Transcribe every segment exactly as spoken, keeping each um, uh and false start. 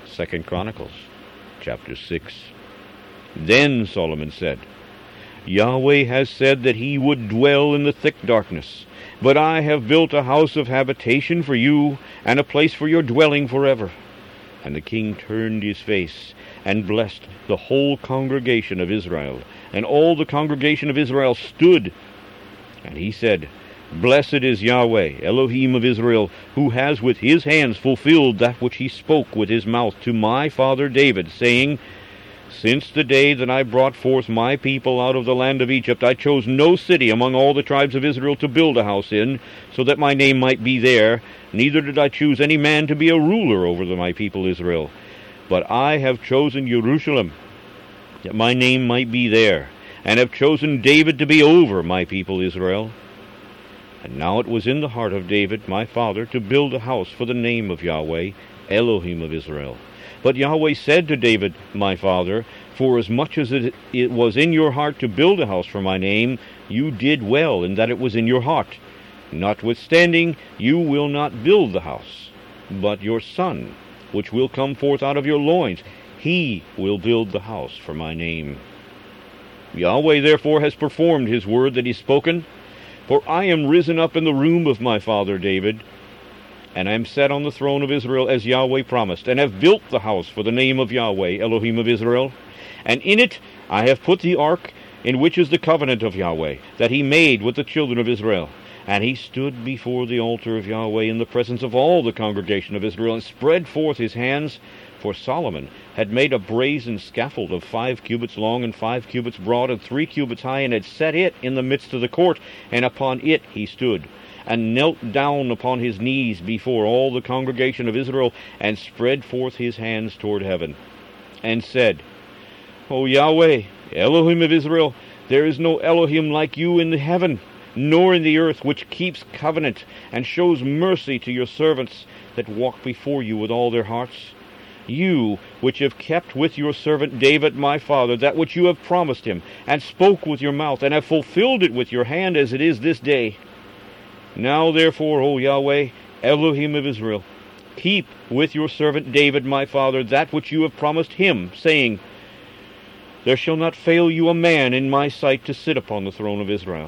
Second Chronicles, chapter six. Then Solomon said, Yahweh has said that he would dwell in the thick darkness, but I have built a house of habitation for you, and a place for your dwelling forever. And the king turned his face, and blessed the whole congregation of Israel. And all the congregation of Israel stood. And he said, Blessed is Yahweh, Elohim of Israel, who has with his hands fulfilled that which he spoke with his mouth to my father David, saying, Since the day that I brought forth my people out of the land of Egypt, I chose no city among all the tribes of Israel to build a house in, so that my name might be there. Neither did I choose any man to be a ruler over the, my people Israel. But I have chosen Jerusalem, that my name might be there, and have chosen David to be over my people Israel. And now it was in the heart of David, my father, to build a house for the name of Yahweh, Elohim of Israel. But Yahweh said to David, my father, Forasmuch as it, it was in your heart to build a house for my name, you did well in that it was in your heart. Notwithstanding, you will not build the house, but your son, which will come forth out of your loins, he will build the house for my name. Yahweh therefore has performed his word that he spoken, for I am risen up in the room of my father David, and I am set on the throne of Israel as Yahweh promised, and have built the house for the name of Yahweh, Elohim of Israel. And in it I have put the ark, in which is the covenant of Yahweh, that he made with the children of Israel. And he stood before the altar of Yahweh in the presence of all the congregation of Israel, and spread forth his hands. For Solomon had made a brazen scaffold of five cubits long and five cubits broad and three cubits high, and had set it in the midst of the court, and upon it he stood, and knelt down upon his knees before all the congregation of Israel, and spread forth his hands toward heaven, and said, O Yahweh, Elohim of Israel, there is no Elohim like you in the heaven, nor in the earth, which keeps covenant, and shows mercy to your servants that walk before you with all their hearts. You, which have kept with your servant David my father that which you have promised him, and spoke with your mouth, and have fulfilled it with your hand as it is this day. Now therefore, O Yahweh, Elohim of Israel, keep with your servant David my father that which you have promised him, saying, There shall not fail you a man in my sight to sit upon the throne of Israel.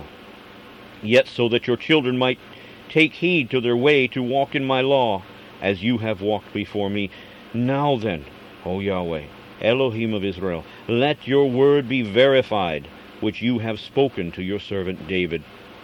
Yet so that your children might take heed to their way to walk in my law, as you have walked before me. Now then, O Yahweh, Elohim of Israel, let your word be verified, which you have spoken to your servant David.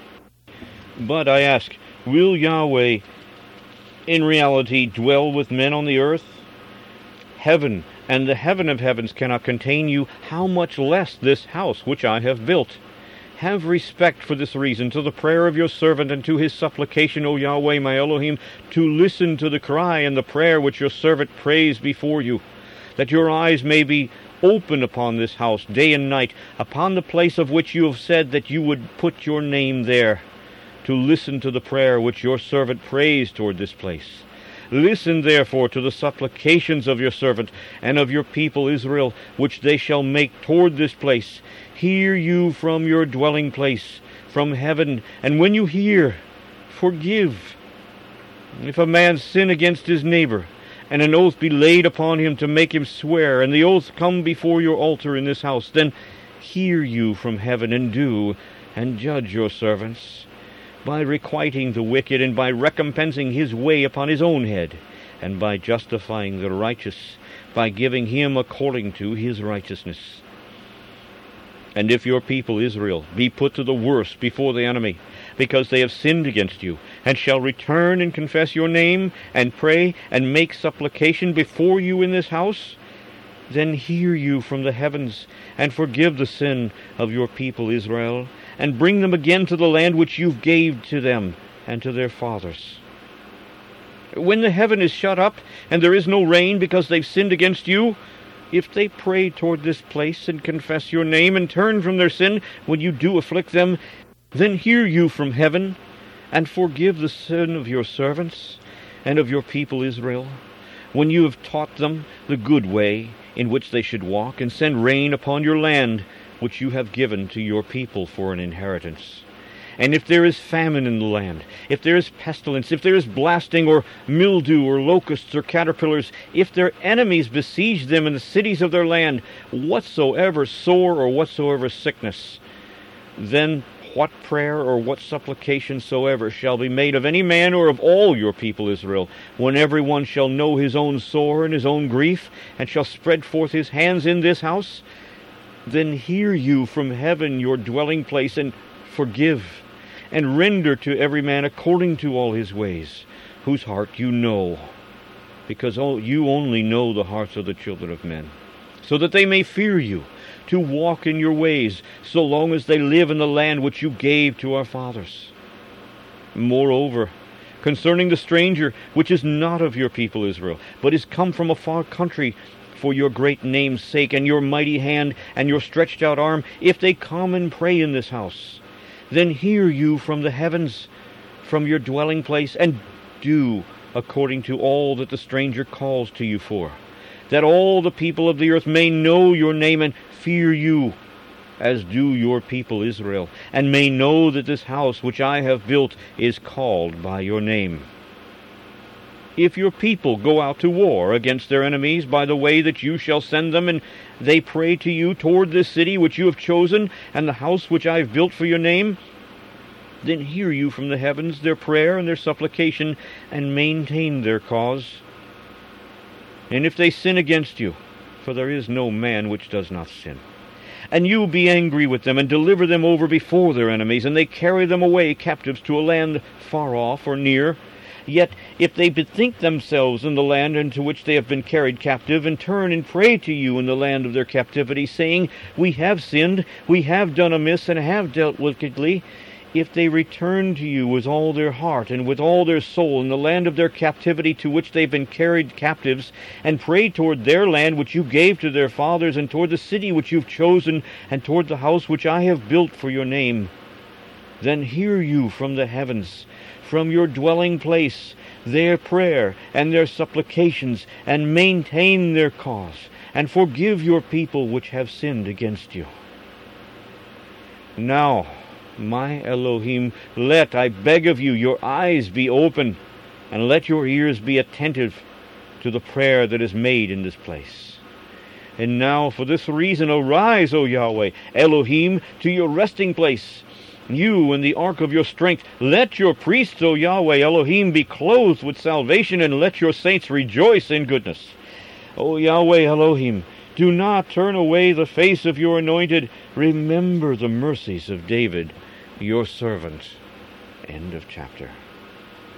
But I ask, will Yahweh in reality dwell with men on the earth? Heaven and the heaven of heavens cannot contain you, how much less this house which I have built? Have respect for this reason to the prayer of your servant and to his supplication, O Yahweh, my Elohim, to listen to the cry and the prayer which your servant prays before you, that your eyes may be open upon this house day and night, upon the place of which you have said that you would put your name there, to listen to the prayer which your servant prays toward this place. Listen therefore to the supplications of your servant and of your people Israel, which they shall make toward this place. Hear you from your dwelling place, from heaven, and when you hear, forgive. If a man sin against his neighbor, and an oath be laid upon him to make him swear, and the oath come before your altar in this house, then hear you from heaven, and do, and judge your servants, by requiting the wicked, and by recompensing his way upon his own head, and by justifying the righteous, by giving him according to his righteousness. And if your people Israel be put to the worse before the enemy, because they have sinned against you, and shall return and confess your name, and pray, and make supplication before you in this house, then hear you from the heavens, and forgive the sin of your people Israel, and bring them again to the land which you gave to them and to their fathers. When the heaven is shut up, and there is no rain because they've sinned against you, if they pray toward this place and confess your name and turn from their sin when you do afflict them, then hear you from heaven and forgive the sin of your servants and of your people Israel, when you have taught them the good way in which they should walk, and send rain upon your land which you have given to your people for an inheritance. And if there is famine in the land, if there is pestilence, if there is blasting or mildew or locusts or caterpillars, if their enemies besiege them in the cities of their land, whatsoever sore or whatsoever sickness, then what prayer or what supplication soever shall be made of any man or of all your people Israel, when every one shall know his own sore and his own grief, and shall spread forth his hands in this house, then hear you from heaven your dwelling place, and forgive, and render to every man according to all his ways, whose heart you know, because you only know the hearts of the children of men, so that they may fear you, to walk in your ways, so long as they live in the land which you gave to our fathers. Moreover, concerning the stranger, which is not of your people Israel, but is come from a far country, for your great name's sake, and your mighty hand, and your stretched out arm, if they come and pray in this house, then hear you from the heavens, from your dwelling place, and do according to all that the stranger calls to you for, that all the people of the earth may know your name and fear you, as do your people Israel, and may know that this house which I have built is called by your name. If your people go out to war against their enemies by the way that you shall send them, and they pray to you toward this city which you have chosen, and the house which I have built for your name, then hear you from the heavens their prayer and their supplication, and maintain their cause. And if they sin against you, for there is no man which does not sin, and you be angry with them, and deliver them over before their enemies, and they carry them away captives to a land far off or near, yet if they bethink themselves in the land into which they have been carried captive, and turn and pray to you in the land of their captivity, saying, We have sinned, we have done amiss, and have dealt wickedly, if they return to you with all their heart and with all their soul in the land of their captivity to which they've been carried captives, and pray toward their land which you gave to their fathers, and toward the city which you've chosen, and toward the house which I have built for your name, then hear you from the heavens, from your dwelling place, their prayer and their supplications, and maintain their cause, and forgive your people which have sinned against you. Now, my Elohim, let, I beg of you, your eyes be open, and let your ears be attentive to the prayer that is made in this place. And now, for this reason, arise, O Yahweh, Elohim, to your resting place, you and the ark of your strength. Let your priests, O Yahweh, Elohim, be clothed with salvation, and let your saints rejoice in goodness. O Yahweh, Elohim, do not turn away the face of your anointed. Remember the mercies of David, your servant. End of chapter.